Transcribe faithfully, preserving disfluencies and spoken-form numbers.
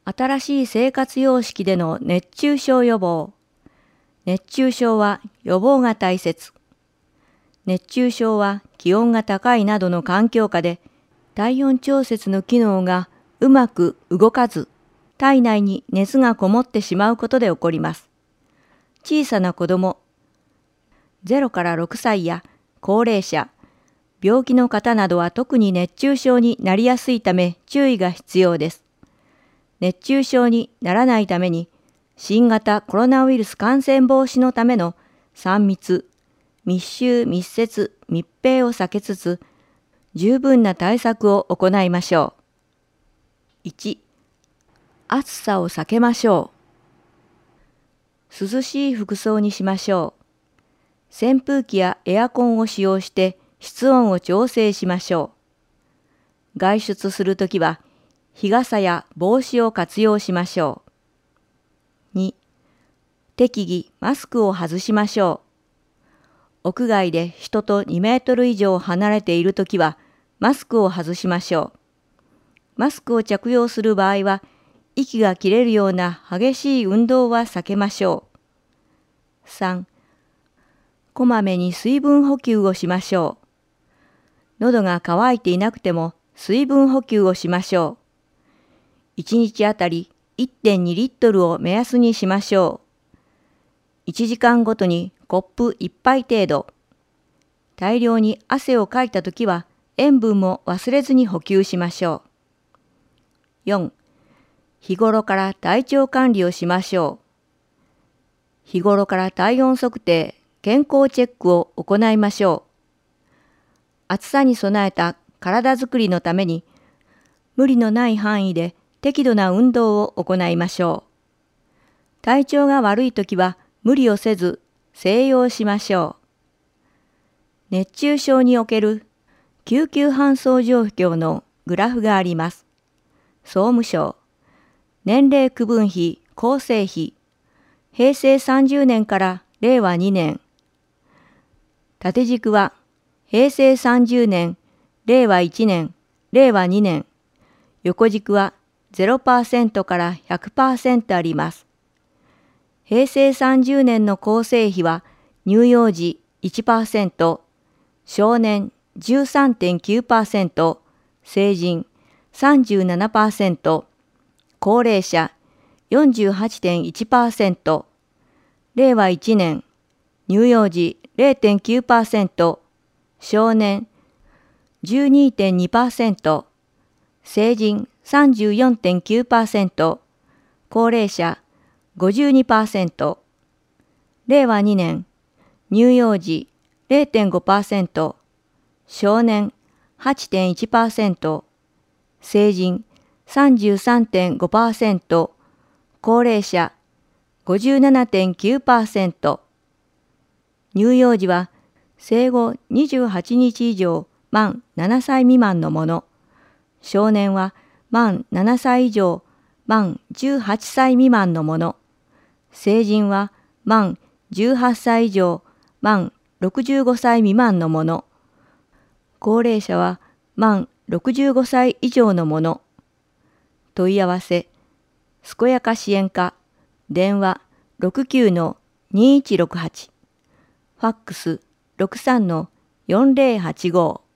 新しい生活様式での熱中症予防。熱中症は予防が大切。熱中症は気温が高いなどの環境下で体温調節の機能がうまく動かず、体内に熱がこもってしまうことで起こります。小さな子供、ゼロからろくさいや高齢者、病気の方などは特に熱中症になりやすいため注意が必要です。熱中症にならないために、新型コロナウイルス感染防止のためのさん密、密集密接密閉を避けつつ、十分な対策を行いましょう。いち、暑さを避けましょう。涼しい服装にしましょう。扇風機やエアコンを使用して室温を調整しましょう。外出するときは日傘や帽子を活用しましょう。に、適宜マスクを外しましょう。屋外で人とにメートル以上離れているときはマスクを外しましょう。マスクを着用する場合は息が切れるような激しい運動は避けましょう。さん、こまめに水分補給をしましょう。喉が渇いていなくても水分補給をしましょう。いちにちあたり いってんに リットルを目安にしましょう。いちじかんごとにコップいっぱい程度。大量に汗をかいたときは塩分も忘れずに補給しましょう。よん、日頃から体調管理をしましょう。日頃から体温測定、健康チェックを行いましょう。暑さに備えた体づくりのために、無理のない範囲で適度な運動を行いましょう。体調が悪いときは無理をせず静養しましょう。熱中症における救急搬送状況のグラフがあります。総務省、年齢区分比構成比、へいせいさんじゅうねんかられいわにねん。縦軸はへいせいさんじゅうねん、れいわいちねん、れいわにねん。横軸は ゼロパーセント から ひゃくパーセント あります。へいせいさんじゅうねんの構成比は乳幼児 いちパーセント、少年 じゅうさんてんきゅうパーセント、成人 さんじゅうななパーセント、高齢者 よんじゅうはちてんいちパーセント、れいわいちねん、乳幼児 れいてんきゅうパーセント、少年 じゅうにてんにパーセント、成人 さんじゅうよんてんきゅうパーセント、高齢者 ごじゅうにパーセント、れいわにねん、乳幼児 れいてんごパーセント、少年 はちてんいちパーセント、成人 さんじゅうさんてんごパーセント、高齢者 ごじゅうななてんきゅうパーセント。乳幼児は生後にじゅうはちにち以上満ななさい未満のもの、少年は満ななさい以上満じゅうはっさい未満のもの、成人は満じゅうはっさい以上満ろくじゅうごさい未満のもの、高齢者は満ろくじゅうごさい以上のもの。問い合わせ、健やか支援課、電話 ろくきゅうのにいちろくはち、ファックス ろくさんのよんぜろはちご。